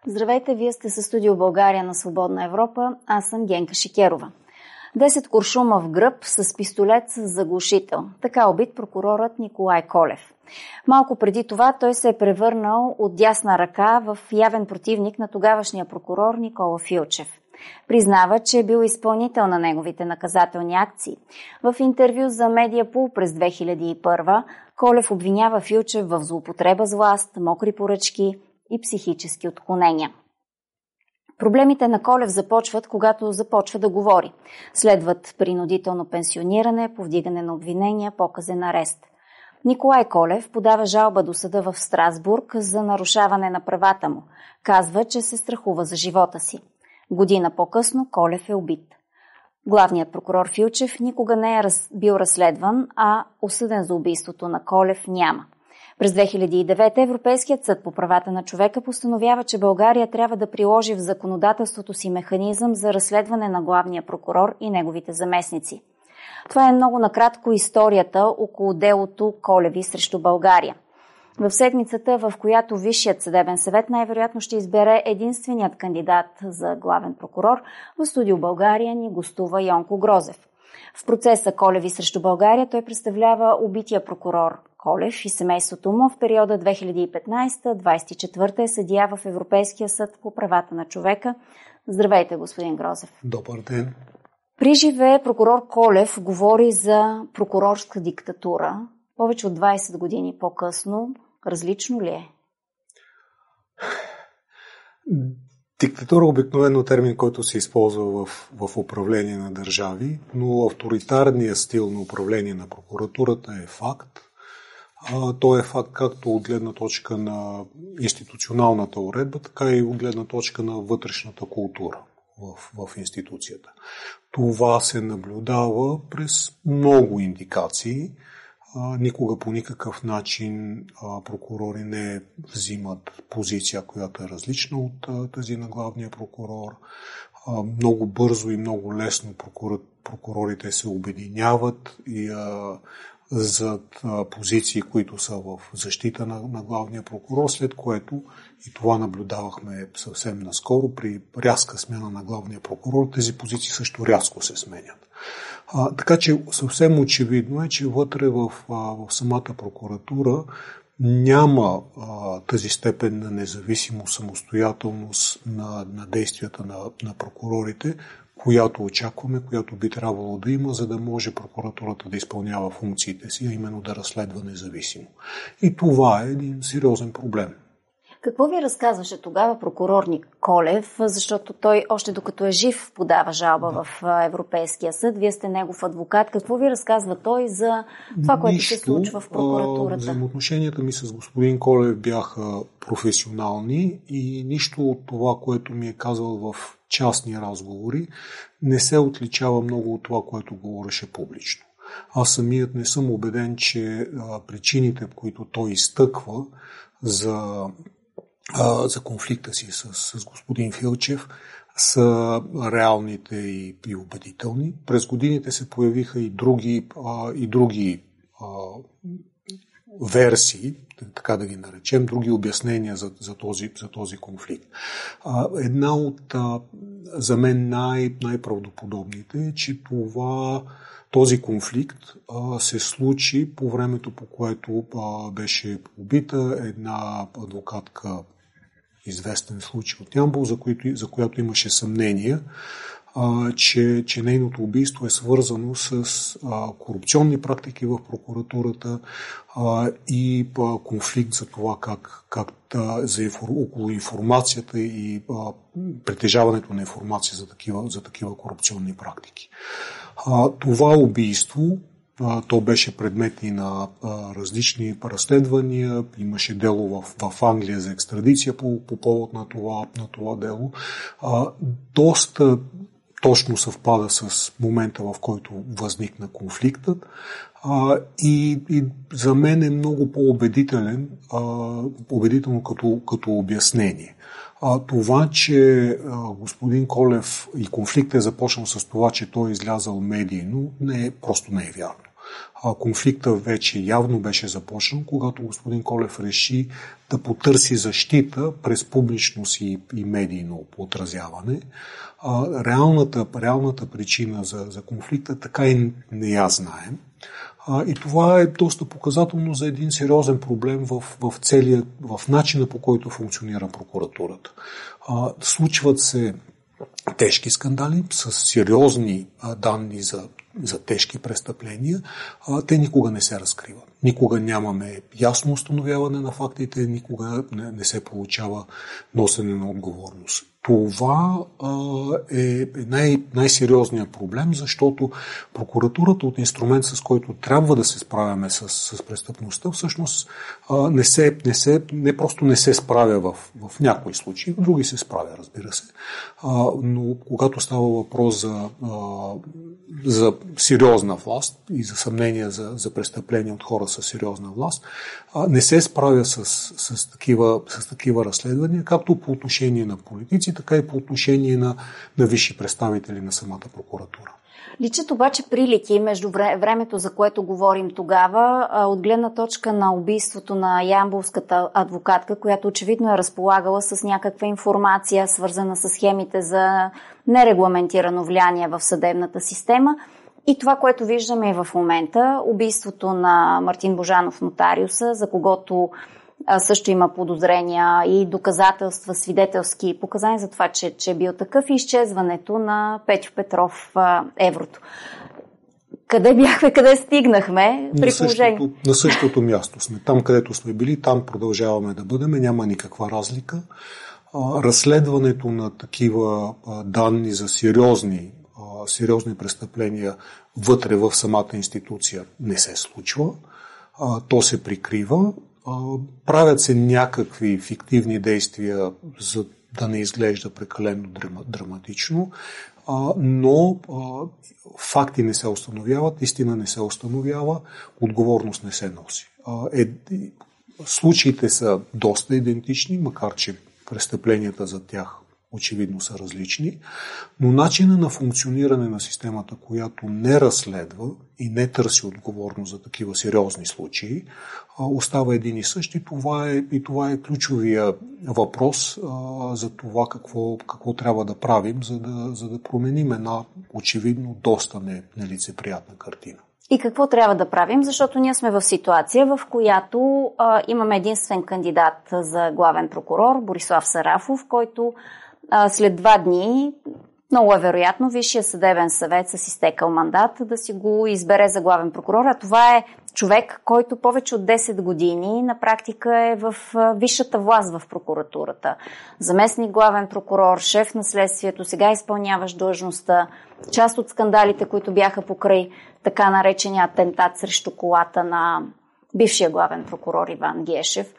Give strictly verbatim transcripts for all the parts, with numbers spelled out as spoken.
Здравейте, вие сте със Студио България на Свободна Европа. Аз съм Генка Шикерова. Десет куршума в гръб с пистолет с заглушител. Така убит прокурорът Николай Колев. Малко преди това той се е превърнал от дясна ръка в явен противник на тогавашния прокурор Никола Филчев. Признава, че е бил изпълнител на неговите наказателни акции. В интервю за Медиапул през две хиляди и първа Колев обвинява Филчев в злоупотреба с власт, мокри поръчки и психически отклонения. Проблемите на Колев започват, когато започва да говори. Следват принудително пенсиониране, повдигане на обвинения, показен арест. Николай Колев подава жалба до съда в Страсбург за нарушаване на правата му. Казва, че се страхува за живота си. Година по-късно Колев е убит. Главният прокурор Филчев никога не е раз... бил разследван, а осъден за убийството на Колев няма. През две хиляди и девета Европейският съд по правата на човека постановява, че България трябва да приложи в законодателството си механизъм за разследване на главния прокурор и неговите заместници. Това е много накратко историята около делото Колеви срещу България. В седмицата, в която Висшият съдебен съвет най-вероятно ще избере единственият кандидат за главен прокурор, в Студио България ни гостува Йонко Грозев. В процеса Колеви срещу България той представлява убития прокурор Колев и семейството му. В периода две хиляди и петнадесета до двадесет и четвърта е съдия в Европейския съд по правата на човека. Здравейте, господин Грозев. Добър ден. При живе прокурор Колев говори за прокурорска диктатура. Повече от двадесет години по-късно, различно ли е? Диктатура обикновено термин, който се използва в, в управление на държави, но авторитарният стил на управление на прокуратурата е факт. А, той е факт както от гледна точка на институционалната уредба, така и от гледна точка на вътрешната култура в, в институцията. Това се наблюдава през много индикации. А, никога по никакъв начин а, прокурори не взимат позиция, която е различна от а, тази на главния прокурор. А, много бързо и много лесно прокурор, прокурорите се обединяват и а, зад а, позиции, които са в защита на, на главния прокурор, след което и това наблюдавахме съвсем наскоро при рязка смяна на главния прокурор, тези позиции също рязко се сменят. А, така че съвсем очевидно е, че вътре в, а, в самата прокуратура няма а, тази степен на независимост, самостоятелност на, на действията на, на прокурорите, която очакваме, която би трябвало да има, за да може прокуратурата да изпълнява функциите си, а именно да разследва независимо. И това е един сериозен проблем. Какво ви разказваше тогава прокурор Колев, защото той още докато е жив подава жалба да. в Европейския съд? Вие сте негов адвокат. Какво ви разказва той за това, което Нищо, се случва в прокуратурата? Взаимоотношенията ми с господин Колев бяха професионални и нищо от това, което ми е казал в частни разговори, не се отличава много от това, което говореше публично. Аз самият не съм убеден, че а, причините, които той изтъква за за конфликта си с, с господин Филчев са реалните и, и убедителни. През годините се появиха и други, а, и други а, версии, така да ги наречем, други обяснения за, за, този, за този конфликт. А, една от а, за мен най, най-правдоподобните е, че това Този конфликт а, се случи по времето, по което а, беше убита една адвокатка, известен случай от Ямбол, за, които, за която имаше съмнение, а, че, че нейното убийство е свързано с а, корупционни практики в прокуратурата а, и а, конфликт за това как, как а, за, около информацията и а, притежаването на информация за такива, за такива корупционни практики. А, това убийство, а, то беше предмет и на а, различни разследвания, имаше дело в, в Англия за екстрадиция по, по повод на това, на това дело. А, доста точно съвпада с момента, в който възникна конфликтът а, и, и за мен е много по-убедителен, а, убедително като, като обяснение. А, това, че а, господин Колев и конфликт е започнал с това, че той е излязал медийно, не е, просто не е вярно. А, конфликта вече явно беше започнал, когато господин Колев реши да потърси защита през публичност и, и медийно отразяване. А, реалната, реалната причина за, за конфликта така и не я знаем. А, и това е доста показателно за един сериозен проблем в, в целия, в начина, по който функционира прокуратурата. А, случват се тежки скандали с сериозни а, данни за, за тежки престъпления, а, те никога не се разкриват. Никога нямаме ясно установяване на фактите, никога не, не се получава носене на отговорност. Това а, е най- най-сериозният проблем, защото прокуратурата от инструмент, с който трябва да се справяме с, с престъпността, всъщност а, не, се, не, се, не просто не се справя в, в някои случаи, в други се справя, разбира се. А, но когато става въпрос за, а, за сериозна власт и за съмнение за, за престъпления от хора с сериозна власт, а, не се справя с, с, такива, с такива разследвания, както по отношение на политици, така и по отношение на, на висши представители на самата прокуратура. Личат обаче прилики между времето, за което говорим тогава, от гледна точка на убийството на ямболската адвокатка, която очевидно е разполагала с някаква информация, свързана с схемите за нерегламентирано влияние в съдебната система. И това, което виждаме и в момента, убийството на Мартин Божанов, нотариуса, за когото също има подозрения и доказателства, свидетелски показания за това, че, че е бил такъв, и изчезването на Петьо Петров, Еврото. Къде бяхме, къде стигнахме? При на, същото, на същото място сме. Там, където сме били, там продължаваме да бъдем. Няма никаква разлика. Разследването на такива данни за сериозни, сериозни престъпления вътре в самата институция не се случва. То се прикрива. Правят се някакви фиктивни действия, за да не изглежда прекалено драматично, но факти не се установяват, истина не се установява, отговорност не се носи. Е, случаите са доста идентични, макар че престъпленията за тях очевидно са различни, но начина на функциониране на системата, която не разследва и не търси отговорност за такива сериозни случаи, остава един и същ, и това е, и това е ключовия въпрос а, за това какво, какво трябва да правим, за да, за да променим една очевидно доста нелицеприятна картина. И какво трябва да правим, защото ние сме в ситуация, в която а, имаме единствен кандидат за главен прокурор, Борислав Сарафов, който а, след два дни, много е вероятно, Висшия съдебен съвет с изтекал мандат да си го избере за главен прокурор. А това е човек, който повече от десет години на практика е в висшата власт в прокуратурата. Заместник главен прокурор, шеф на следствието, сега изпълняваш длъжността. Част от скандалите, които бяха покрай така наречения атентат срещу колата на бившия главен прокурор Иван Гешев.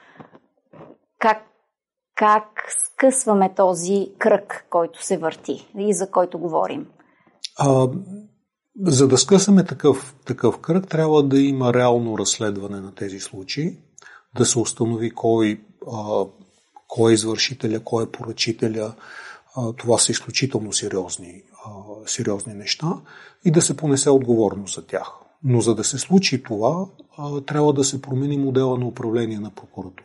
Как, как скъсваме този кръг, който се върти и за който говорим? А, за да скъсаме такъв, такъв кръг, трябва да има реално разследване на тези случаи, да се установи кой, а, кой е извършителя, кой е поръчителя. А, това са изключително сериозни, а, сериозни неща и да се понесе отговорност за тях. Но за да се случи това, а, трябва да се промени модела на управление на прокуратурата.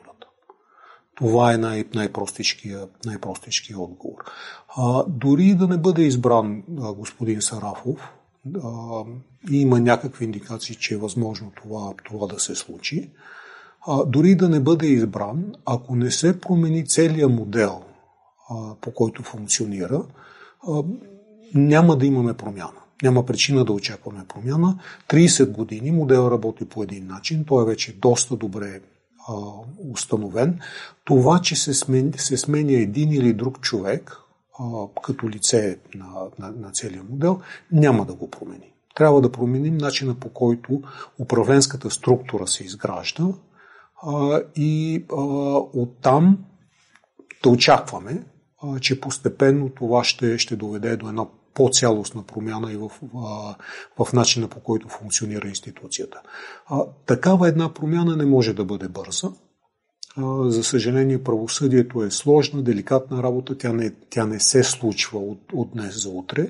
Това е най- най-простичкия, най-простичкия отговор. А, дори да не бъде избран а, господин Сарафов, а, и има някакви индикации, че е възможно това, това да се случи, а, дори да не бъде избран, ако не се промени целият модел, а, по който функционира, а, няма да имаме промяна. Няма причина да очакваме промяна. трийсет години модел работи по един начин, той е вече доста добре а, установен. Това, че се сменя, се сменя един или друг човек а, като лице на, на, на целия модел, няма да го промени. Трябва да променим начина, по който управленската структура се изгражда а, и а, оттам да очакваме, а, че постепенно това ще, ще доведе до една по-цялостна промяна и в, в, в начина, по който функционира институцията. А, такава една промяна не може да бъде бърза. За съжаление, правосъдието е сложна, деликатна работа, тя не, тя не се случва от, от днес за утре.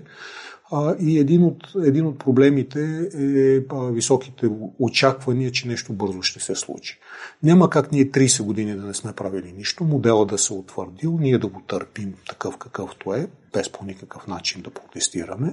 И един от, един от проблемите е високите очаквания, че нещо бързо ще се случи. Няма как ние трийсет години да не сме правили нищо, модела да се утвърдил, ние да го търпим такъв какъвто е, без по никакъв начин да протестираме.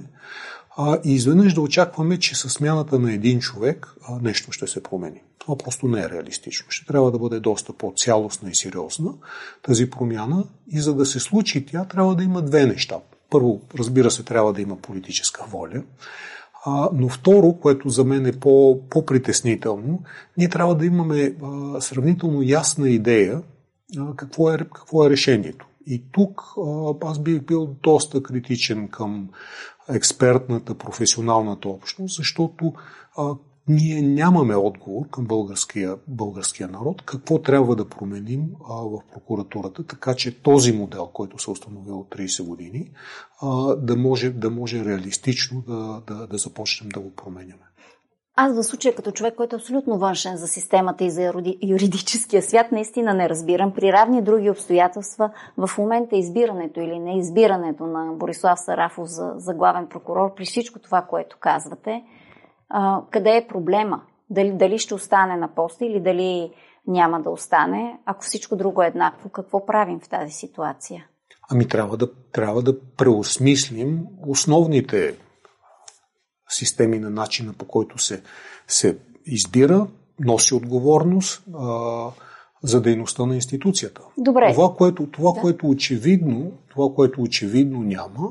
И изведнъж да очакваме, че със смяната на един човек нещо ще се промени. Това просто не е реалистично. Ще трябва да бъде доста по-цялостна и сериозна тази промяна и за да се случи тя, трябва да има две неща. Първо, разбира се, трябва да има политическа воля, а, но второ, което за мен е по, по-притеснително, ние трябва да имаме а, сравнително ясна идея а, какво, е, какво е решението. И тук а, аз бих бил доста критичен към експертната, професионалната общност, защото а, ние нямаме отговор към българския, българския народ какво трябва да променим а, в прокуратурата, така че този модел, който се установил от трийсет години, а, да, може, да може реалистично да, да, да започнем да го променяме. Аз в случая като човек, който е абсолютно външен за системата и за юридическия свят, наистина не разбирам. При равни други обстоятелства в момента избирането или не избирането на Борислав Сарафов за, за главен прокурор, при всичко това, което казвате, а, къде е проблема? Дали, дали ще остане на поста или дали няма да остане? Ако всичко друго е еднакво, какво правим в тази ситуация? Ами трябва да, трябва да преосмислим основните системи на начина, по който се, се избира, носи отговорност а, за дейността на институцията. Добре. Това, което, това, да. което очевидно, това, което очевидно няма,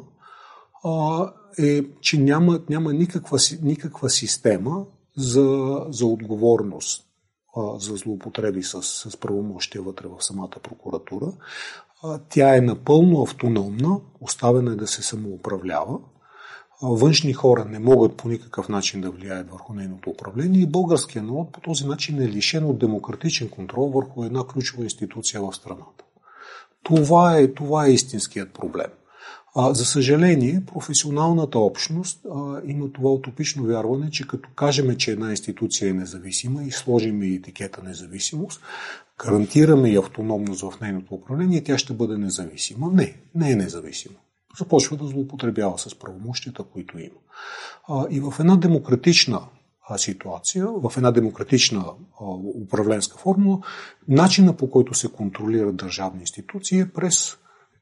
а, е, че няма, няма никаква, никаква система за, за отговорност а, за злоупотреби с, с правомощия вътре в самата прокуратура. А, тя е напълно автономна, оставена е да се самоуправлява. Външни хора не могат по никакъв начин да влияят върху нейното управление и българският народ по този начин е лишен от демократичен контрол върху една ключова институция в страната. Това е, това е истинският проблем. А, за съжаление, професионалната общност а, има това утопично вярване, че като кажем, че една институция е независима и сложим и етикета независимост, гарантираме и автономност в нейното управление, тя ще бъде независима. Не, не е независима. Започва да злоупотребява с правомощията, които има. А, и в една демократична а, ситуация, в една демократична а, управленска формула, начина по който се контролират държавни институции е през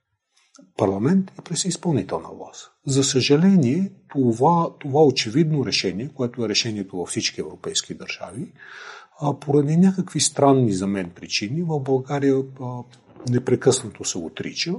парламент и през изпълнителна власт. За съжаление, това, това очевидно решение, което е решението във всички европейски държави, а, поради някакви странни за мен причини, в България а, непрекъснато се отрича,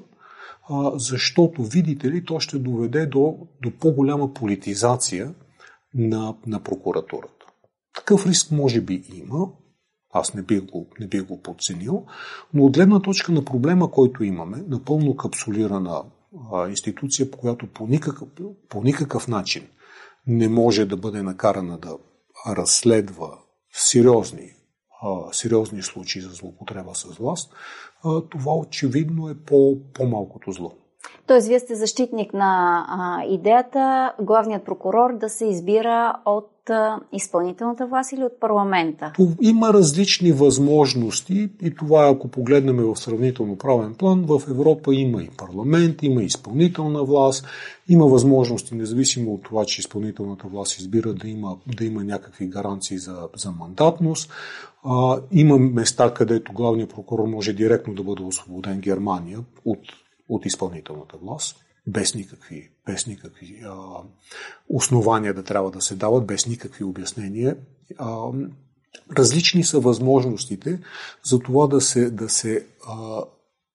защото, видите ли, то ще доведе до, до по-голяма политизация на, на прокуратурата. Такъв риск може би има, аз не бих го, не бих го подценил, но от гледна точка на проблема, който имаме, напълно капсулирана а, институция, по която по никакъв, по никакъв начин не може да бъде накарана да разследва сериозни сериозни случаи за злоупотреба с власт, това очевидно е по, по-малкото зло. Тоест, вие сте защитник на а, идеята главният прокурор да се избира от а, изпълнителната власт или от парламента? Има различни възможности и това, ако погледнем в сравнително правен план, в Европа има и парламент, има и изпълнителна власт, има възможности, независимо от това, че изпълнителната власт избира да има, да има някакви гаранции за, за мандатност. А, има места, където главният прокурор може директно да бъде освободен, Германия, от от изпълнителната власт, без никакви, без никакви а, основания да трябва да се дават, без никакви обяснения. А, различни са възможностите за това да се, да се а,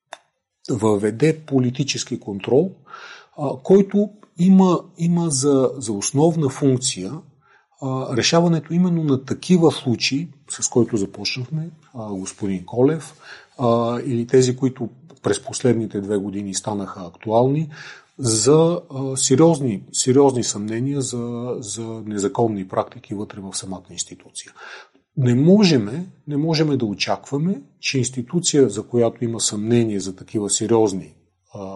въведе политически контрол, а, който има, има за, за основна функция а, решаването именно на такива случаи, с които започнахме, а, господин Колев, а, или тези, които през последните две години станаха актуални, за а, сериозни, сериозни съмнения за, за незаконни практики вътре в самата институция. Не можем, не можем да очакваме, че институция, за която има съмнение за такива сериозни а,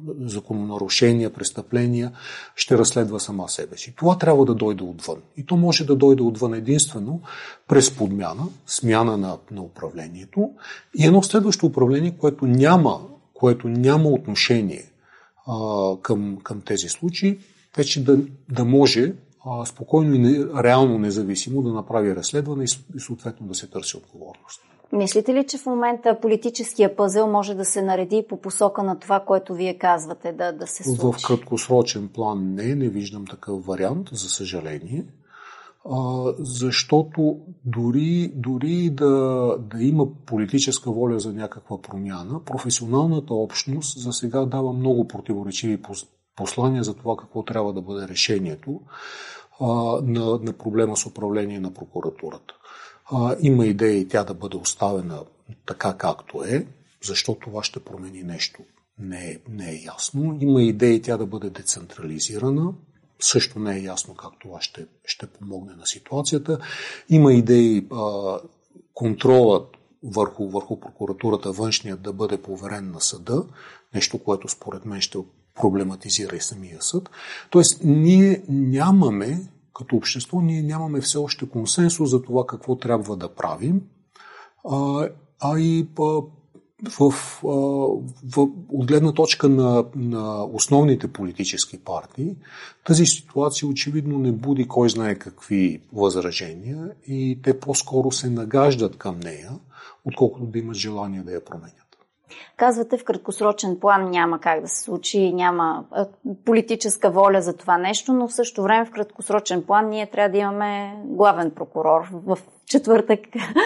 закононарушения, престъпления, ще разследва сама себе си. Това трябва да дойде отвън. И то може да дойде отвън единствено през подмяна, смяна на, на управлението и едно следващо управление, което няма, което няма отношение а, към, към тези случаи, вече да, да може а, спокойно и не, реално независимо да направи разследване и, и съответно да се търси отговорност. Мислите ли, че в момента политическия пъзел може да се нареди по посока на това, което вие казвате да, да се случи? В краткосрочен план не, не виждам такъв вариант, за съжаление, а, защото дори, дори да, да има политическа воля за някаква промяна, професионалната общност за сега дава много противоречиви послания за това какво трябва да бъде решението а, на, на проблема с управление на прокуратурата. А, има идеи тя да бъде оставена така както е, защо това ще промени нещо, не е, не е ясно. Има идеи тя да бъде децентрализирана, също не е ясно как това ще, ще помогне на ситуацията. Има идеи а, контролът върху, върху прокуратурата, външният, да бъде поверен на съда, нещо, което според мен ще проблематизира и самия съд. Тоест, ние нямаме като общество, ние нямаме все още консенсус за това какво трябва да правим, а, а и а, в, а, в, от гледна точка на, на основните политически партии, тази ситуация очевидно не буди кой знае какви възражения и те по-скоро се нагаждат към нея, отколкото да имат желание да я променят. Казвате, в краткосрочен план няма как да се случи, няма политическа воля за това нещо, но в същото време в краткосрочен план ние трябва да имаме главен прокурор. В четвъртък,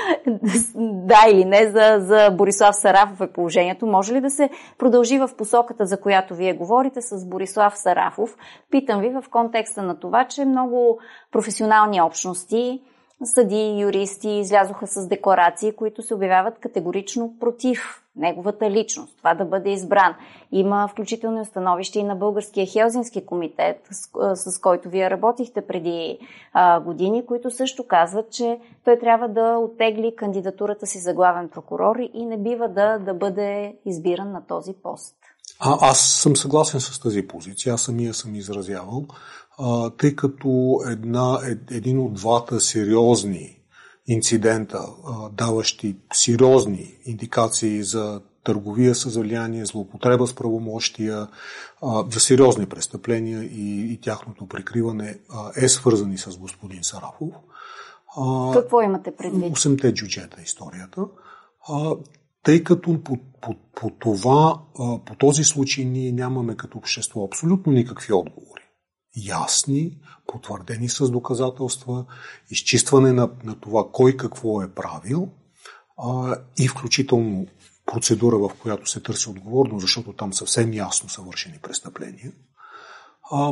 да или не, за, за Борислав Сарафов е положението. Може ли да се продължи в посоката, за която вие говорите, с Борислав Сарафов? Питам ви в контекста на това, че много професионални общности, съдии, юристи излязоха с декларации, които се обявяват категорично против неговата личност, това да бъде избран. Има включително становище и на Българския Хелзински комитет, с, с който вие работихте преди а, години, които също казват, че той трябва да оттегли кандидатурата си за главен прокурор и не бива да, да бъде избиран на този пост. А, аз съм съгласен с тази позиция, аз самия съм изразявал, а, тъй като една, ед, един от двата сериозни инцидента, а, даващи сериозни индикации за търговия с влияние, злоупотреба с правомощия, а, за сериозни престъпления и, и тяхното прикриване а, е свързани с господин Сарафов. А, Какво имате предвид? Осемте джуджета историята. А, Тъй като по, по, по това, по този случай ние нямаме като общество абсолютно никакви отговори. Ясни, потвърдени с доказателства, изчистване на, на това кой какво е правил а, и включително процедура, в която се търси отговорност, защото там съвсем ясно са вършени престъпления. А,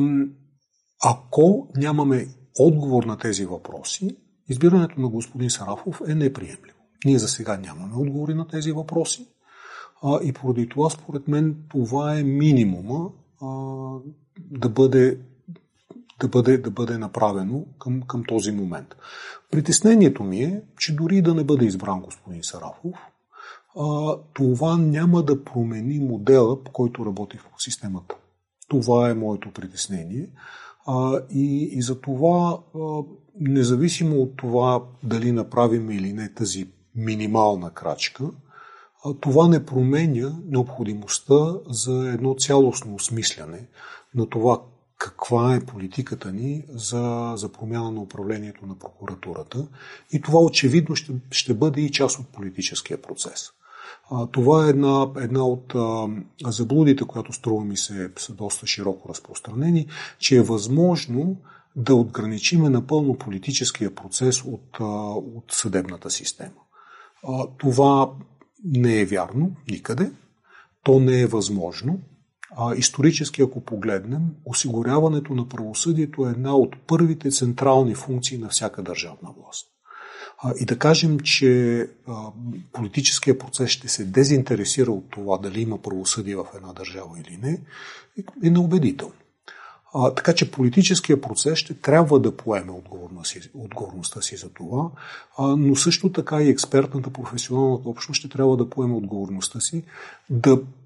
ако нямаме отговор на тези въпроси, избирането на господин Сарафов е неприемливо. Ние за сега нямаме отговори на тези въпроси а, и поради това, според мен, това е минимума а, да, бъде, да, бъде, да бъде направено към, към този момент. Притеснението ми е, че дори да не бъде избран господин Сарафов, а, това няма да промени модела, по който работи в системата. Това е моето притеснение. А, и, и за това, а, независимо от това дали направим или не тази минимална крачка, това не променя необходимостта за едно цялостно осмисляне на това каква е политиката ни за, за промяна на управлението на прокуратурата. И това очевидно ще, ще бъде и част от политическия процес. Това е една, една от а, заблудите, която струва ми се са доста широко разпространени, че е възможно да отграничиме напълно политическия процес от, а, от съдебната система. А, това не е вярно никъде, то не е възможно. А, исторически, ако погледнем, осигуряването на правосъдието е една от първите централни функции на всяка държавна власт. А, и да кажем, че а, политическия процес ще се дезинтересира от това дали има правосъдие в една държава или не, е неубедително. А, така че политическия процес ще трябва да поеме отговорността си за това, а, но също така и експертната, професионалната общност ще трябва да поеме отговорността си да,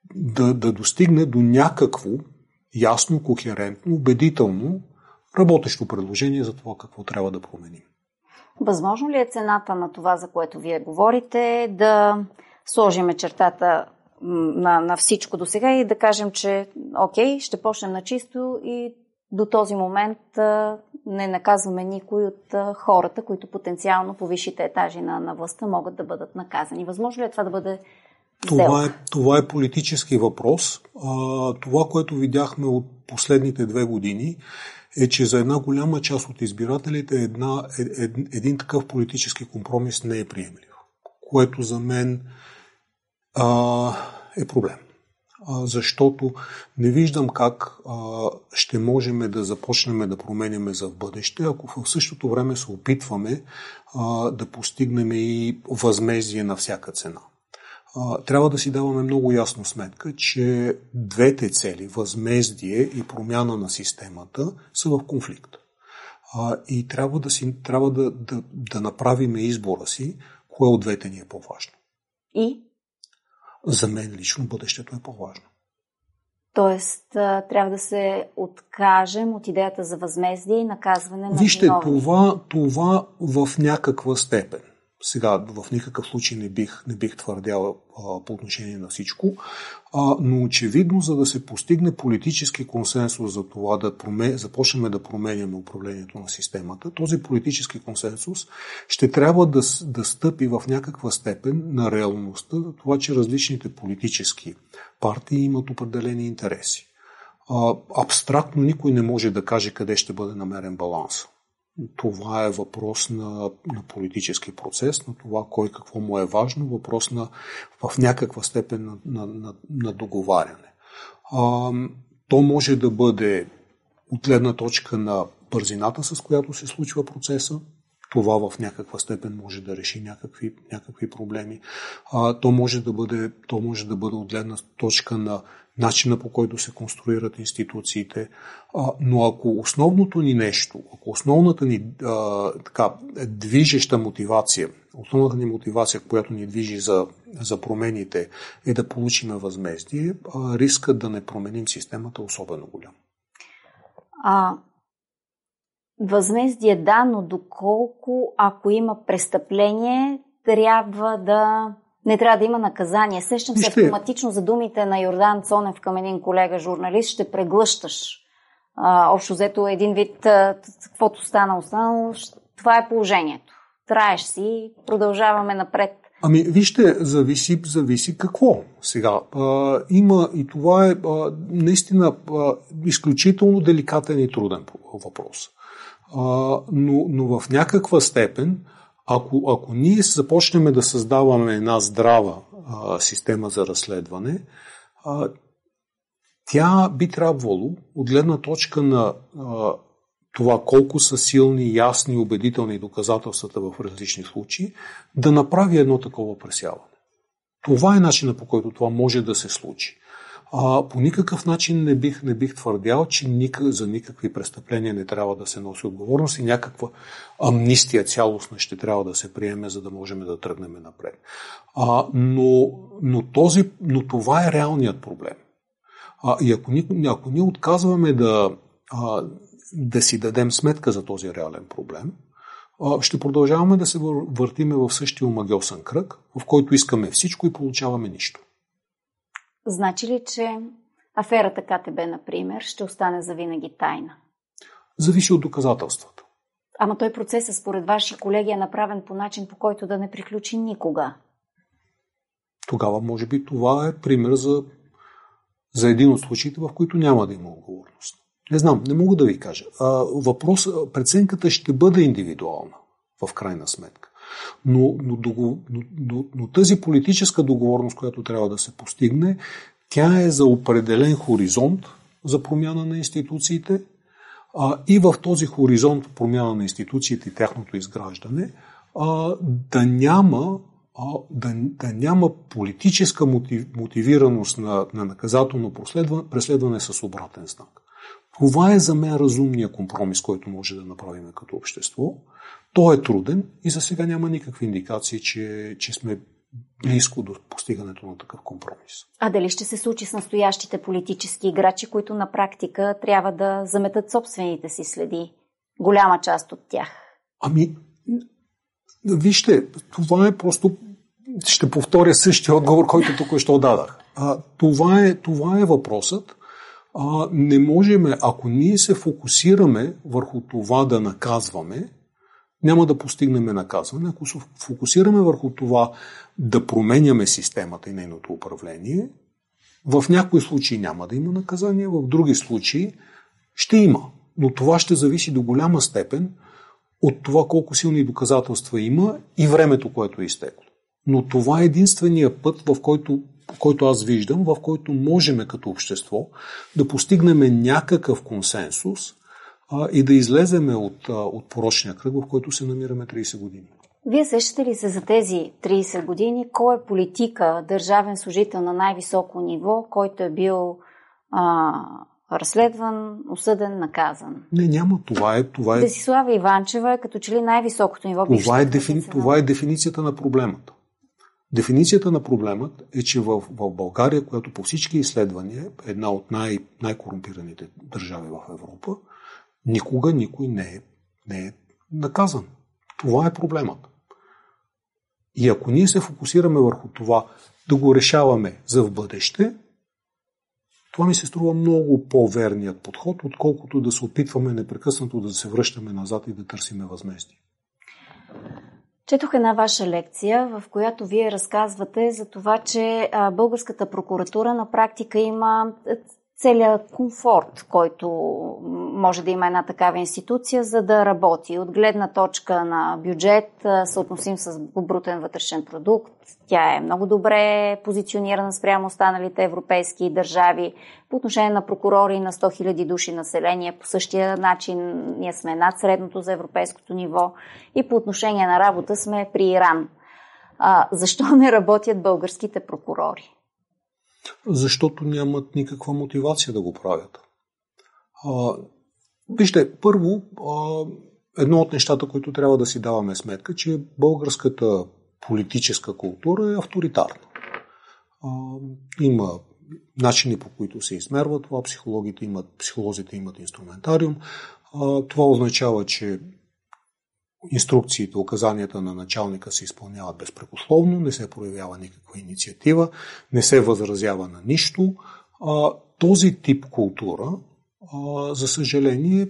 да, да достигне до някакво ясно, кохерентно, убедително работещо предложение за това какво трябва да променим. Възможно ли е цената на това, за което вие говорите, да сложим чертата на, на всичко до сега и да кажем, че окей, ще почнем на чисто и до този момент а, не наказваме никой от а, хората, които потенциално по висшите етажи на, на властта могат да бъдат наказани? Възможно ли е това да бъде Това е, това е политически въпрос. А, това, което видяхме от последните две години, е, че за една голяма част от избирателите една, ед, един такъв политически компромис не е приемлив, което за мен а, е проблем. А, защото не виждам как а, ще можем да започнем да променяме за в бъдеще, ако в същото време се опитваме а, да постигнем и възмездие на всяка цена. Трябва да си даваме много ясно сметка, че двете цели, възмездие и промяна на системата, са в конфликт. И трябва да, си, трябва да, да, да направим избора си, кое от двете ни е по-важно. И? За мен лично бъдещето е по-важно. Тоест, трябва да се откажем от идеята за възмездие и наказване на Вижте, виновни. това, това в някаква степен. Сега в никакъв случай не бих, не бих твърдял а, по отношение на всичко, а, но очевидно, за да се постигне политически консенсус за това да проме, започнем да променяме управлението на системата, този политически консенсус ще трябва да, да стъпи в някаква степен на реалността, това, че различните политически партии имат определени интереси. А, абстрактно никой не може да каже къде ще бъде намерен баланс. Това е въпрос на, на политически процес, на това кой какво му е важно, въпрос на в някаква степен на, на, на, на договаряне. А, то може да бъде от гледна точка на бързината, с която се случва процеса. Това в някаква степен може да реши някакви, някакви проблеми. А, то, може да бъде, то може да бъде от гледна точка на начина, по който се конструират институциите. А, но ако основното ни нещо, ако основната ни а, така, движеща мотивация, основната ни мотивация, която ни движи за, за промените, е да получим възмездие, а, рискът да не променим системата е особено голям. А, възмездие да, но доколко, ако има престъпление, трябва да... Не трябва да има наказание. Сещам се автоматично за думите на Йордан Цонев към един колега журналист, ще преглъщаш. А, общо взето един вид, а, каквото стана, останало, това е положението. Траеш си, продължаваме напред. Ами, вижте, зависи, зависи какво. Сега, а, има и това е а, наистина а, изключително деликатен и труден въпрос. А, но, но в някаква степен Ако, ако ние започнем да създаваме една здрава а, система за разследване, а, тя би трябвало, от гледна точка на а, това колко са силни, ясни и убедителни доказателствата в различни случаи, да направи едно такова пресяване. Това е начинът, по който това може да се случи. А, по никакъв начин не бих, не бих твърдял, че никак, за никакви престъпления не трябва да се носи отговорност и някаква амнистия цялостна ще трябва да се приеме, за да можем да тръгнем напред. А, но, но, този, но това е реалният проблем. А, и ако, ни, ако ние отказваме да, а, да си дадем сметка за този реален проблем, а, ще продължаваме да се въртиме в същия омагьосан кръг, в който искаме всичко и получаваме нищо. Значи ли, че аферата КТБ, например, ще остане завинаги тайна? Зависи от доказателствата. Ама той процесът, според ваши колеги, е направен по начин, по който да не приключи никога. Тогава, може би, това е пример за, за един от случаите, в които няма да има отговорност. Не знам, не мога да ви кажа. А, въпрос, преценката ще бъде индивидуална, в крайна сметка. Но, но, но, но, но тази политическа договорност, която трябва да се постигне, тя е за определен хоризонт за промяна на институциите а, и в този хоризонт промяна на институциите и тяхното изграждане а, да няма а, да, да няма политическа мотив, мотивираност на, на наказателно преследване, преследване с обратен знак. Това е за мен разумният компромис, който може да направим като общество. Той е труден и за сега няма никакви индикации, че, че сме близко до постигането на такъв компромис. А дали ще се случи с настоящите политически играчи, които на практика трябва да заметат собствените си следи? Голяма част от тях. Ами, вижте, това е просто... Ще повторя същия отговор, който тук що дадах. А, това, е, това е въпросът. А, не можем, ако ние се фокусираме върху това да наказваме, няма да постигнем наказване. Ако се фокусираме върху това да променяме системата и нейното управление, в някои случаи няма да има наказание, в други случаи ще има. Но това ще зависи до голяма степен от това колко силни доказателства има и времето, което е изтекло. Но това е единствения път, в който, който аз виждам, в който можем като общество да постигнем някакъв консенсус а, и да излеземе от, от порочния кръг, в който се намираме трийсет години. Вие сещате ли се за тези трийсет години? Кой е политика, държавен служител на най-високо ниво, който е бил а, разследван, осъден, наказан? Не, няма. Това е... Това е... Десислава Иванчева е като че ли най-високото ниво. Това е, дефини... това е дефиницията на проблемата. Дефиницията на проблемът е, че в, в България, която по всички изследвания е една от най- най-корумпираните държави в Европа, никога никой не е, не е наказан. Това е проблемът. И ако ние се фокусираме върху това да го решаваме за в бъдеще, това ми се струва много по-верният подход, отколкото да се опитваме непрекъснато да се връщаме назад и да търсиме възмездие. Четох една ваша лекция, в която вие разказвате за това, че българската прокуратура на практика има целият комфорт, който може да има една такава институция, за да работи. От гледна точка на бюджет, съотносим с брутен вътрешен продукт, тя е много добре позиционирана спрямо останалите европейски държави. По отношение на прокурори на сто хиляди души население, по същия начин ние сме над средното за европейското ниво и по отношение на работа сме при Иран. А, защо не работят българските прокурори? Защото нямат никаква мотивация да го правят. А, вижте, първо, а, едно от нещата, които трябва да си даваме сметка, че българската политическа култура е авторитарна. А, има начини, по които се измерва това, психологите имат, психолозите имат инструментариум. А, това означава, че инструкциите, указанията на началника се изпълняват безпрекословно, не се проявява никаква инициатива, не се възразява на нищо. А, този тип култура, а, за съжаление,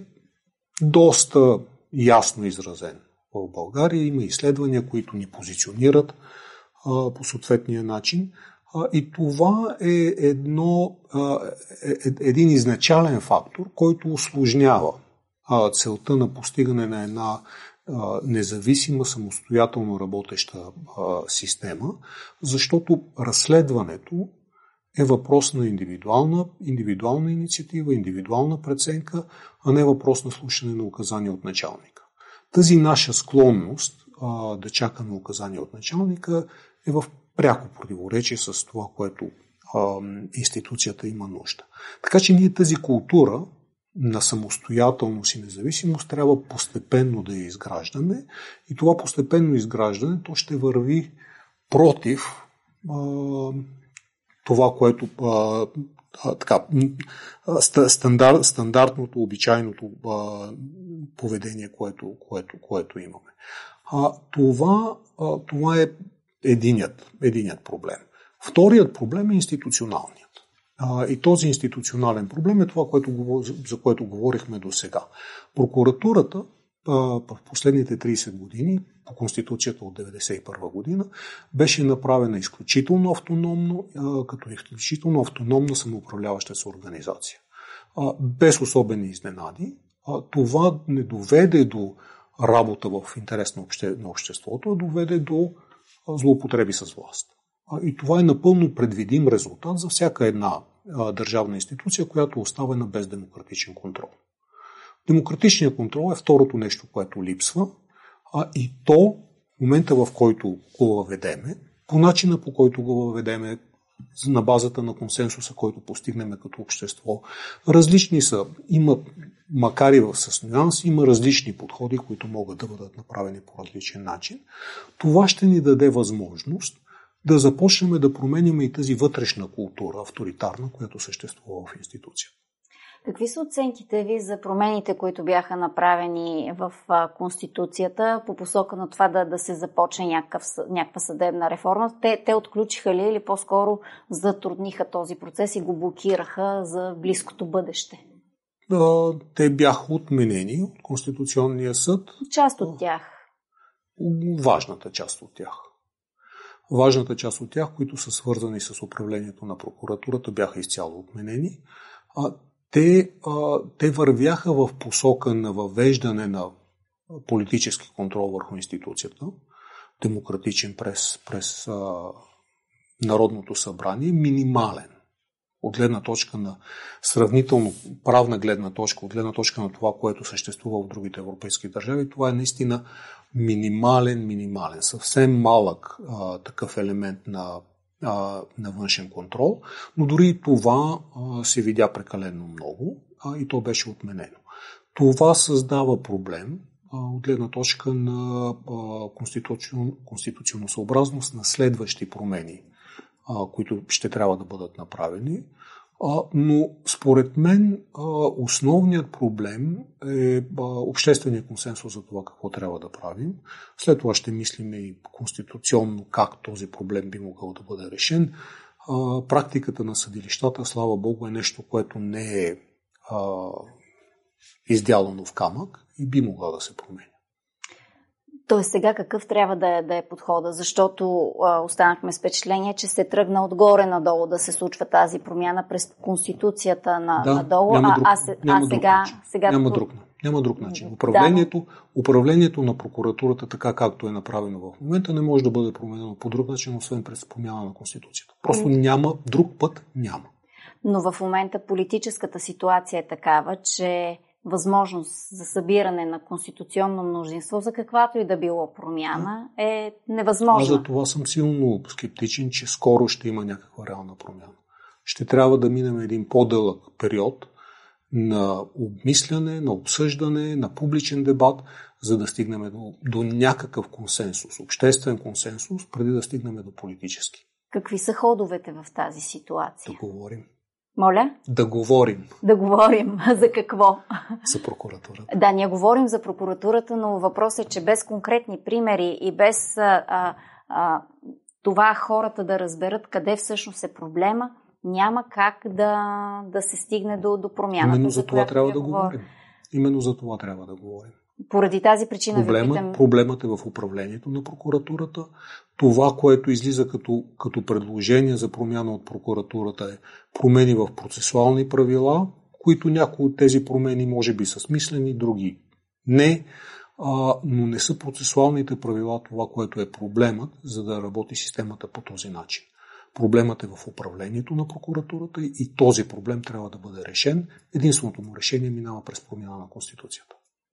доста ясно изразен в България. Има изследвания, които ни позиционират а, по съответния начин. А, и това е едно, а, е, един изначален фактор, който усложнява а, целта на постигане на една независима, самостоятелно работеща а, система, защото разследването е въпрос на индивидуална, индивидуална инициатива, индивидуална преценка, а не въпрос на слушане на указания от началника. Тази наша склонност а, да чакаме указания от началника е в пряко противоречие с това, което а, институцията има нужда. Така че ние тази култура на самостоятелност и независимост трябва постепенно да я изграждаме и това постепенно изграждане то ще върви против а, това, което а, а, така, стандар, стандартното, обичайното а, поведение, което, което, което имаме. А, това, а, това е единият, единият проблем. Вторият проблем е институционалният. И този институционален проблем е това, което, за което говорихме до сега. Прокуратурата в последните трийсет години, по Конституцията от деветдесет и първа година, беше направена изключително автономно, като изключително автономна самоуправляваща се организация. Без особени изненади. Това не доведе до работа в интерес на, обще, на обществото, а доведе до злоупотреби с власт. И това е напълно предвидим резултат за всяка една а, държавна институция, която е оставена без демократичен контрол. Демократичният контрол е второто нещо, което липсва, а и то в момента, в който го въведеме, по начина, по който го въведеме, на базата на консенсуса, който постигнем като общество, различни са. Има, макар и с нюанс, има различни подходи, които могат да бъдат направени по различен начин. Това ще ни даде възможност да започнем да променяме и тази вътрешна култура, авторитарна, която съществува в институцията. Какви са оценките ви за промените, които бяха направени в Конституцията по посока на това да, да се започне някакъв, някаква съдебна реформа? Те, те отключиха ли или по-скоро затрудниха този процес и го блокираха за близкото бъдеще? Да, те бяха отменени от Конституционния съд. Част от тях. Важната част от тях. Важната част от тях, които са свързани с управлението на прокуратурата, бяха изцяло отменени. А, те, а, те вървяха в посока на въвеждане на политически контрол върху институцията, демократичен през, през а, Народното събрание, минимален. От гледна точка на сравнително правна гледна точка, от гледна точка на това, което съществува в другите европейски държави, това е наистина минимален, минимален, съвсем малък а, такъв елемент на, а, на външен контрол, но дори и това а, се видя прекалено много а, и то беше отменено. Това създава проблем а, от гледна точка на а, конституцион, конституционосъобразност на следващи промени, а, които ще трябва да бъдат направени. А, но според мен а, основният проблем е а, общественият консенсус за това какво трябва да правим. След това ще мислим и конституционно как този проблем би могъл да бъде решен. А, практиката на съдилищата, слава Богу, е нещо, което не е а, издялано в камък и би могло да се промени. Тоест сега какъв трябва да е, да е подхода? Защото а, останахме с впечатление, че се тръгна отгоре надолу да се случва тази промяна през Конституцията на, да, надолу, няма друг, а, а, няма а сега... Друг сега няма, друг, няма друг начин. Управлението, да. управлението на прокуратурата, така както е направено в момента, не може да бъде променено по друг начин, освен през промяна на Конституцията. Просто няма, друг път няма. Но в момента политическата ситуация е такава, че възможност за събиране на конституционно мнозинство за каквато и да било промяна е невъзможна. Аз за това съм силно скептичен, че скоро ще има някаква реална промяна. Ще трябва да минем един по-дълъг период на обмисляне, на обсъждане, на публичен дебат, за да стигнем до, до някакъв консенсус, обществен консенсус, преди да стигнем до политически. Какви са ходовете в тази ситуация? Да говорим. Моля? Да говорим. Да говорим. За какво? За прокуратурата. Да, ние говорим за прокуратурата, но въпросът е, че без конкретни примери и без а, а, това хората да разберат къде всъщност е проблема, няма как да, да се стигне до, до промяната. Именно за, за това трябва да говорим. говорим. Именно за това трябва да говорим. Поради тази причина Проблема, ви питам... Проблемът е в управлението на прокуратурата. Това, което излиза като, като предложение за промяна от прокуратурата е промени в процесуални правила, които някои от тези промени може би са смислени, други не, а, но не са процесуалните правила това, което е проблемът, за да работи системата по този начин. Проблемът е в управлението на прокуратурата и този проблем трябва да бъде решен. Единственото му решение минава през промяна на Конституцията.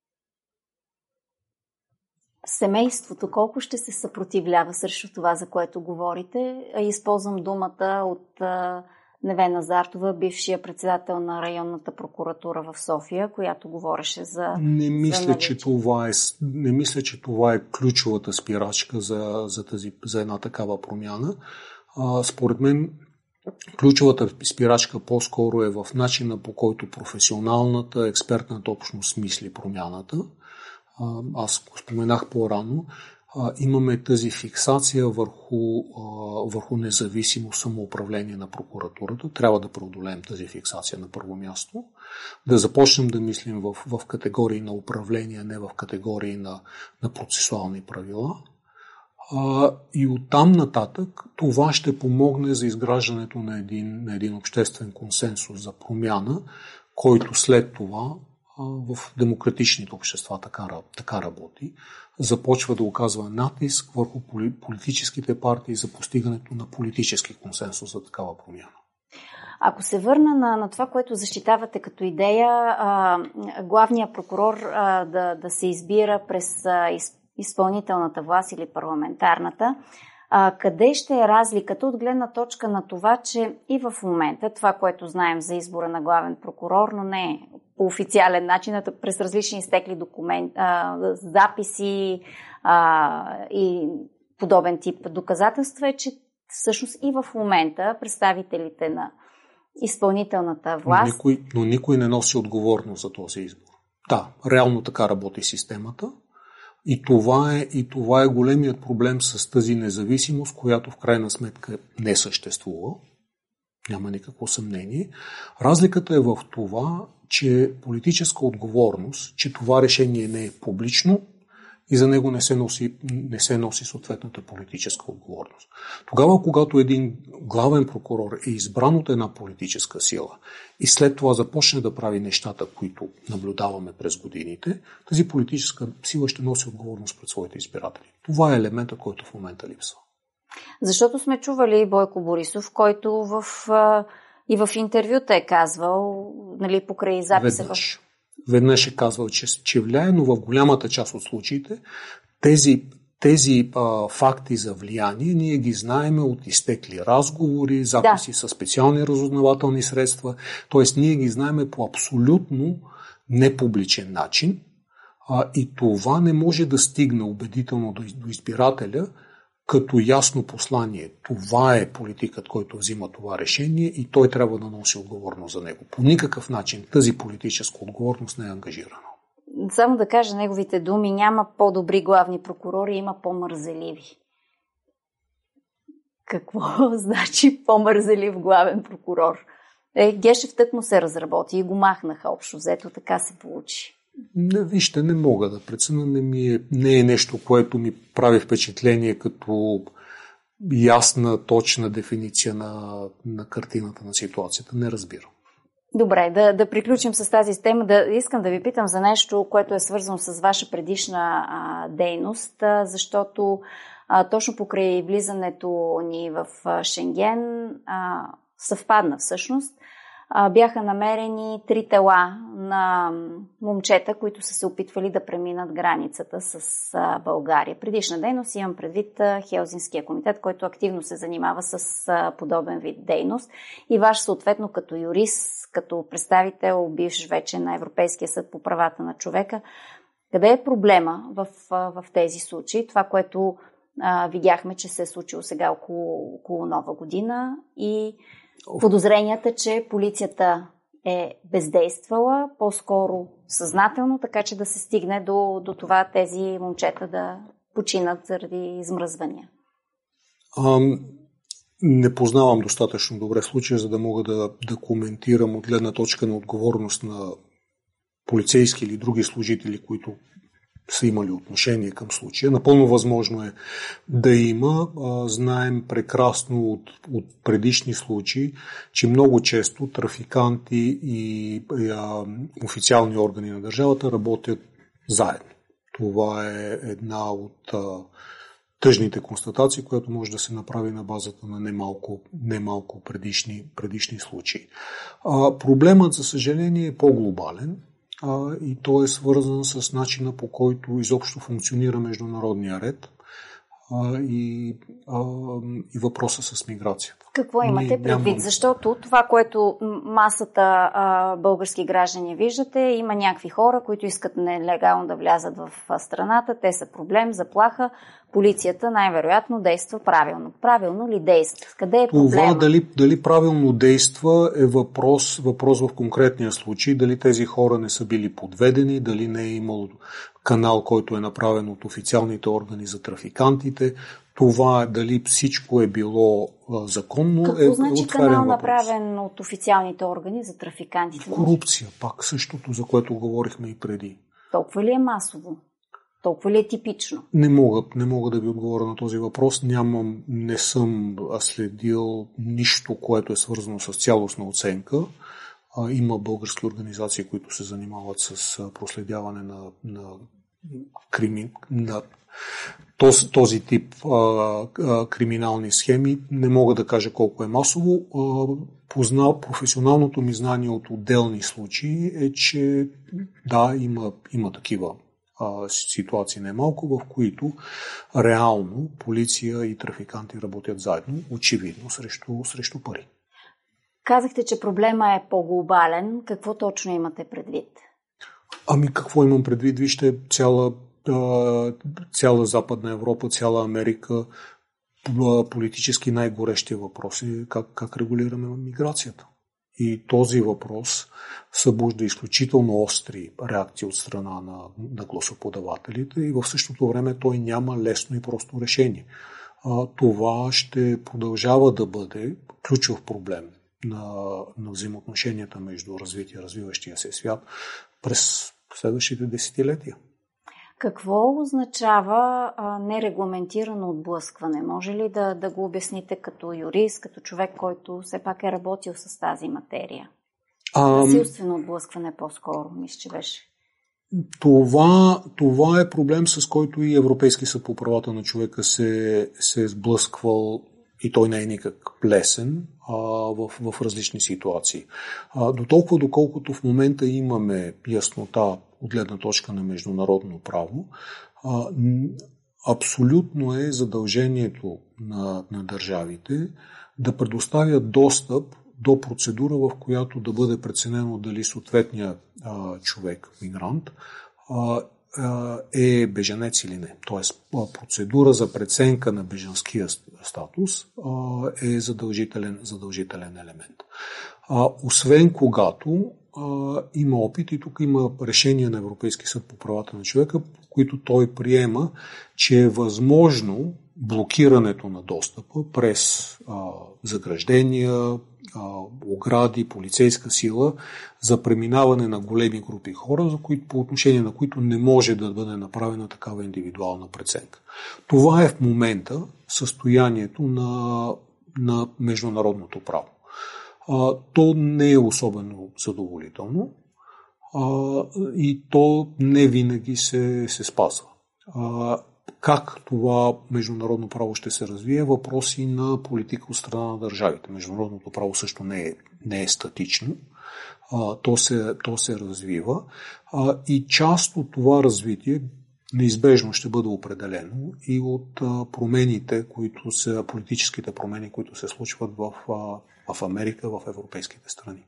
Семейството колко ще се съпротивлява срещу това, за което говорите? Използвам думата от Невена Зартова, бившия председател на районната прокуратура в София, която говореше за... Не мисля, за че това е, не мисля, че това е ключовата спирачка за, за, тази, за една такава промяна. А, според мен ключовата спирачка по-скоро е в начина, по който професионалната, експертната общност мисли промяната. Аз го споменах по-рано, имаме тази фиксация върху, върху независимо самоуправление на прокуратурата. Трябва да преодолеем тази фиксация на първо място, да започнем да мислим в, в категории на управление, не в категории на, на процесуални правила. И оттам нататък това ще помогне за изграждането на един, на един обществен консенсус за промяна, който след това в демократичните общества така, така работи, започва да оказва натиск върху политическите партии за постигането на политически консенсус за такава промяна. Ако се върна на, на това, което защитавате като идея, а, главният прокурор а, да, да се избира през а, из, изпълнителната власт или парламентарната, а, къде ще е разликата от гледна точка на това, че и в момента това, което знаем за избора на главен прокурор, но не е по официален начин, през различни изтекли документи, записи а, и подобен тип доказателства, е, че всъщност и в момента представителите на изпълнителната власт. Но никой, но никой не носи отговорност за този избор. Да, реално така работи системата. И това, е, и това е големият проблем с тази независимост, която в крайна сметка не съществува. Няма никакво съмнение. Разликата е в това, че политическа отговорност, че това решение не е публично и за него не се носи, не се носи съответната политическа отговорност. Тогава, когато един главен прокурор е избран от една политическа сила и след това започне да прави нещата, които наблюдаваме през годините, тази политическа сила ще носи отговорност пред своите избиратели. Това е елементът, който в момента липсва. Защото сме чували Бойко Борисов, който в, и в интервюта е казвал, нали, покрай записа. Веднъж. Веднъж е казвал, че, че влияе, но в голямата част от случаите тези, тези а, факти за влияние ние ги знаеме от изтекли разговори, записи да. Със специални разузнавателни средства, т.е. ние ги знаеме по абсолютно непубличен начин а, и това не може да стигне убедително до, до избирателя като ясно послание. Това е политикът, който взима това решение и той трябва да носи отговорност за него. По никакъв начин тази политическа отговорност не е ангажирана. Само да кажа неговите думи, няма по-добри главни прокурори, има по-мързеливи. Какво значи по-мързелив главен прокурор? Е, Гешев тъкмо се разработи и го махнаха общо взето, така се получи. Не, вижте, не мога да преценя, не, ми е, не е нещо, което ми прави впечатление като ясна, точна дефиниция на, на картината на ситуацията. Не разбирам. Добре, да, да приключим с тази тема. Да, искам да ви питам за нещо, което е свързано с ваша предишна а, дейност, а, защото а, точно покрай влизането ни в а, Шенген а, съвпадна всъщност. Бяха намерени три тела на момчета, които са се опитвали да преминат границата с България. Предишна дейност имам предвид Хелзинския комитет, който активно се занимава с подобен вид дейност. И ваш съответно като юрист, като представител, бивш вече на Европейския съд по правата на човека, къде е проблема в, в тези случаи? Това, което а, видяхме, че се е случило сега около, около Нова година и подозренията, че полицията е бездействала, по-скоро съзнателно, така че да се стигне до, до това тези момчета да починат заради измръзвания. Ам, не познавам достатъчно добре случая, за да мога да, да коментирам от гледна точка на отговорност на полицейски или други служители, които са имали отношение към случая. Напълно възможно е да има. Знаем прекрасно от, от предишни случаи, че много често трафиканти и, и а, официални органи на държавата работят заедно. Това е една от а, тъжните констатации, която може да се направи на базата на немалко, немалко предишни, предишни случаи. А, проблемът, за съжаление, е по-глобален. А, и то е свързан с начина, по който изобщо функционира международния ред а, и, а, и въпроса с миграцията. Какво имате предвид? Нямам... Защото това, което масата а, български граждани виждате, има някакви хора, които искат нелегално да влязат в страната, те са проблем, заплаха. Полицията най-вероятно действа правилно. Правилно ли действа? Къде е проблема? Това дали, дали правилно действа е въпрос, въпрос в конкретния случай. Дали тези хора не са били подведени, дали не е имало канал, който е направен от официалните органи за трафикантите. Това дали всичко е било а, законно Какво е значи отворен канал въпрос. Направен от официалните органи за трафикантите? Корупция, пак същото, за което говорихме и преди. Толкова ли е масово? Толкова ли е типично? Не мога, не мога да ви отговоря на този въпрос. Нямам, не съм следил нищо, което е свързано с цялостна оценка. А, има български организации, които се занимават с проследяване на, на, крими, на този, този тип а, а, криминални схеми. Не мога да кажа колко е масово. А, познал, професионалното ми знание от отделни случаи е, че да, има, има такива ситуации немалко, в които реално полиция и трафиканти работят заедно, очевидно, срещу, срещу пари. Казахте, че проблема е по-глобален. Какво точно имате предвид? Ами какво имам предвид? Вижте, цяла, цяла Западна Европа, цяла Америка политически най-горещия въпрос е как, как регулираме миграцията. И този въпрос събужда изключително остри реакции от страна на, на гласоподавателите и в същото време той няма лесно и просто решение. А, това ще продължава да бъде ключов проблем на, на взаимоотношенията между развитие и развиващия се свят през следващите десетилетия. Какво означава а, нерегламентирано отблъскване? Може ли да, да го обясните като юрист, като човек, който все пак е работил с тази материя? Насилствено отблъскване по-скоро, мисля, че беше. Това, това е проблем, с който и Европейски съд по правата на човека се, се е сблъсквал и той не е никак лесен а, в, в различни ситуации. А, до толкова, доколкото в момента имаме яснота от гледна точка на международно право, а, абсолютно е задължението на, на държавите да предоставят достъп до процедура, в която да бъде преценено дали съответният а, човек, мигрант, а, а, е бежанец или не. Тоест, процедура за преценка на бежанския статус а, е задължителен, задължителен елемент. А, освен когато а, има опит, и тук има решение на Европейски съд по правата на човека, по които той приема, че е възможно блокирането на достъпа през а, заграждения, огради, полицейска сила за преминаване на големи групи хора, за които, по отношение на които не може да бъде направена такава индивидуална преценка. Това е в момента състоянието на, на международното право. А, то не е особено задоволително а, и то не винаги се, се спазва. А, Как това международно право ще се развие, въпроси на политика от страна на държавите. Международното право също не е, не е статично, а, то, се, то се развива а, и част от това развитие неизбежно ще бъде определено и от а, промените, които са политическите промени, които се случват в, а, в Америка, в европейските страни.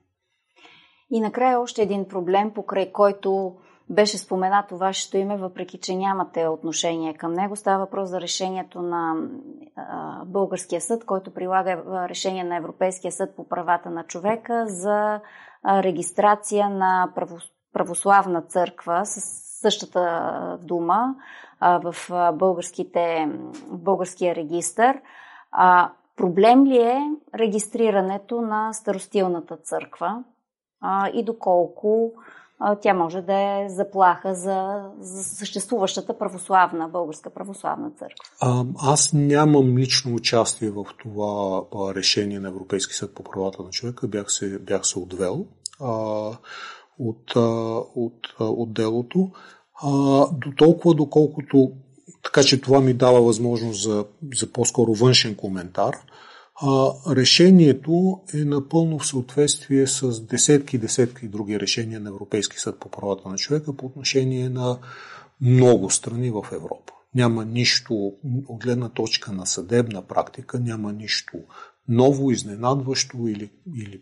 И накрая още един проблем, покрай който беше споменато вашето име, въпреки че нямате отношение към него. Става въпрос за решението на а, българския съд, който прилага решение на Европейския съд по правата на човека за а, регистрация на право, православна църква с същата дума а, в, а, българските, в българския регистър. А, проблем ли е регистрирането на старостилната църква а, и доколко тя може да е заплаха за, за съществуващата православна, българска православна църква? А, аз нямам лично участие в това решение на Европейски съд по правата на човека. Бях се, бях се отвел а, от, а, от, а, от делото. А, до толкова, доколкото, така че това ми дава възможност за, за по-скоро външен коментар. А, решението е напълно в съответствие с десетки и десетки други решения на Европейски съд по правата на човека по отношение на много страни в Европа. Няма нищо от гледна точка на съдебна практика, няма нищо ново, изненадващо или, или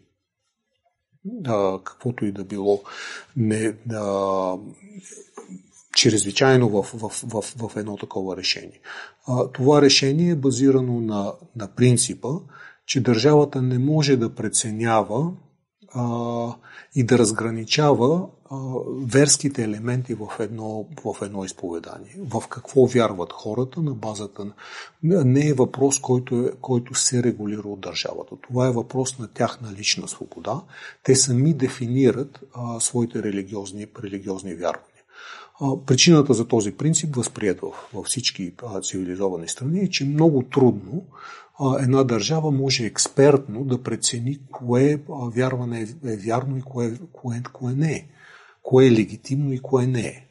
а, каквото и да било не, а, чрезвичайно в, в, в, в едно такова решение. А, това решение е базирано на, на принципа, че държавата не може да преценява а, и да разграничава а, верските елементи в едно, в едно изповедание. В какво вярват хората на базата на... Не е въпрос, който, е, който се регулира от държавата. Това е въпрос на тяхна лична свобода. Те сами дефинират а, своите религиозни, религиозни вярвания. Причината за този принцип, възприет във всички цивилизовани страни, е, че много трудно една държава може експертно да прецени кое вярване е вярно и кое, кое, кое не е. Кое е легитимно и кое не е.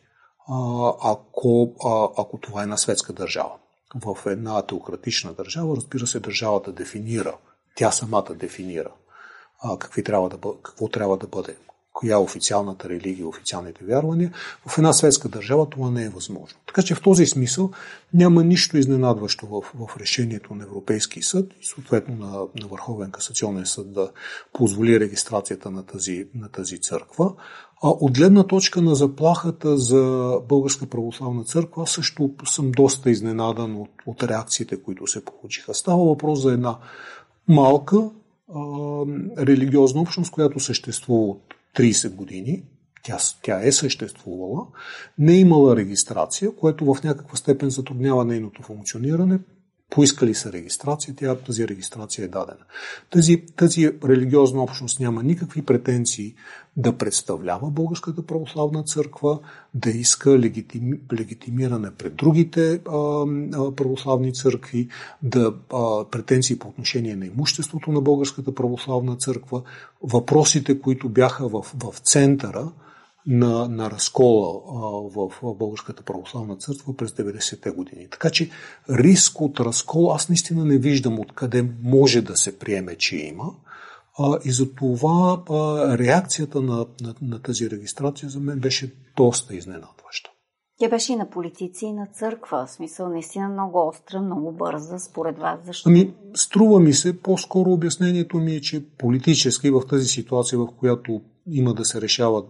Ако, ако това е една светска държава. В една теократична държава, разбира се, държавата дефинира, тя самата дефинира какви трябва да бъде, какво трябва да бъде коя е официалната религия, официалните вярвания, в една светска държава това не е възможно. Така че в този смисъл няма нищо изненадващо в, в решението на Европейски съд и съответно на, на Върховен касационен съд да позволи регистрацията на тази, на тази църква. А от гледна точка на заплахата за Българска православна църква, също съм доста изненадан от, от реакциите, които се получиха. Става въпрос за една малка а, религиозна общност, която съществува от трийсет години, тя, тя е съществувала, не е имала регистрация, което в някаква степен затруднява нейното функциониране. Поискали са регистрация, тя, тази регистрация е дадена. Тази, тази религиозна общност няма никакви претенции да представлява Българската православна църква, да иска легитими, легитимиране пред другите а, а, православни църкви, да а, претенции по отношение на имуществото на Българската православна църква. Въпросите, които бяха в, в центъра на, на разкола а, в, в Българската православна църква през деветдесетте години. Така че риск от разкол аз наистина не виждам откъде може да се приеме, че има. А, и за това а, реакцията на, на, на тази регистрация за мен беше доста изненадваща. Тя беше и на политици, и на църква. В смисъл наистина много остра, много бърза, според вас. Защо? Ами, струва ми се, по-скоро обяснението ми е, че политически в тази ситуация, в която има да се решават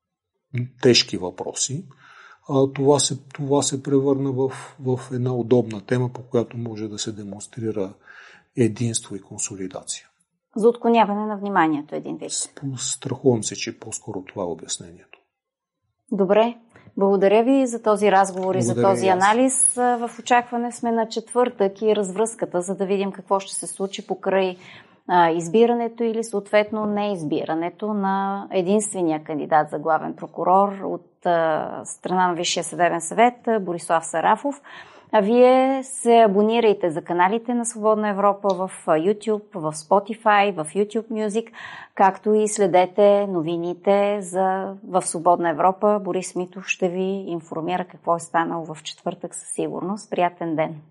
тежки въпроси, това се, това се превърна в, в една удобна тема, по която може да се демонстрира единство и консолидация. За отклоняване на вниманието един вид. Страхувам се, че по-скоро това е обяснението. Добре. Благодаря ви за този разговор и за този анализ. Аз. В очакване сме на четвъртък и развръзката, за да видим какво ще се случи покрай избирането или съответно неизбирането на единствения кандидат за главен прокурор от страна на Висшия съдебен съвет Борислав Сарафов. А вие се абонирайте за каналите на Свободна Европа в YouTube, в Spotify, в YouTube Music, както и следете новините за в Свободна Европа. Борис Митов ще ви информира какво е станало в четвъртък със сигурност. Приятен ден!